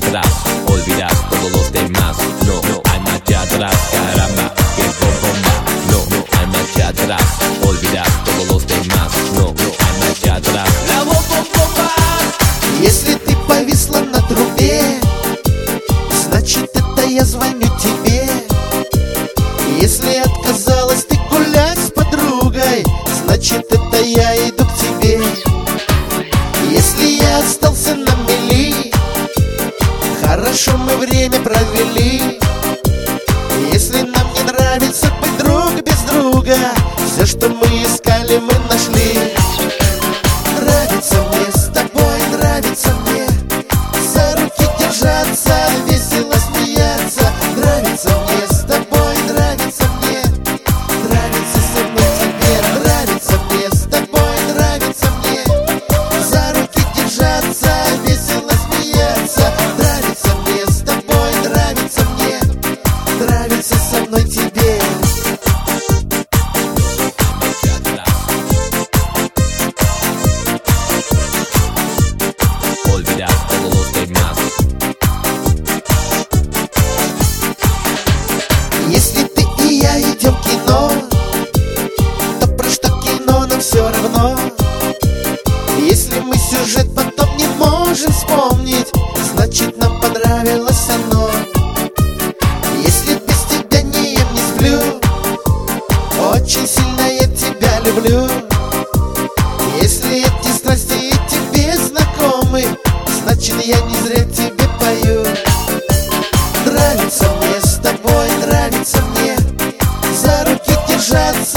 atrás, olvidar todos los demás. No, no hay marcha atrás, caramba, que bomba. No, no hay marcha atrás, olvidar todos los demás. No, no hay marcha atrás. La bomba. Если ты повисла на трубе, значит это я звоню тебе. Если отказалась ты гулять с подругой, значит это я иду к тебе. Если я остался на мели, хорошо мы время провели. Если нам не нравится быть друг без друга, все, что мы искали, мы нашли. Нравится мне с тобой, нравится мне за руки держаться, весело смеяться. Нравится мне с тобой, нравится мне, нравится со мной тебе. Нравится мне с тобой, нравится мне за руки держаться, весело смеяться. Нравится мне с тобой, нравится мне, нравится со мной тебе. Olvidar todos los demás. Если ты и я идем в кино, то про что кино нам все равно. Если мы сюжет потом не можем вспомнить, значит нам понравилось оно. Если без тебя не ем, не сплю, очень сильно я тебя люблю. Если эти страсти тебе знакомы, значит я не зря тебе пою. Нравится мне с тобой, нравится мне за руки держаться,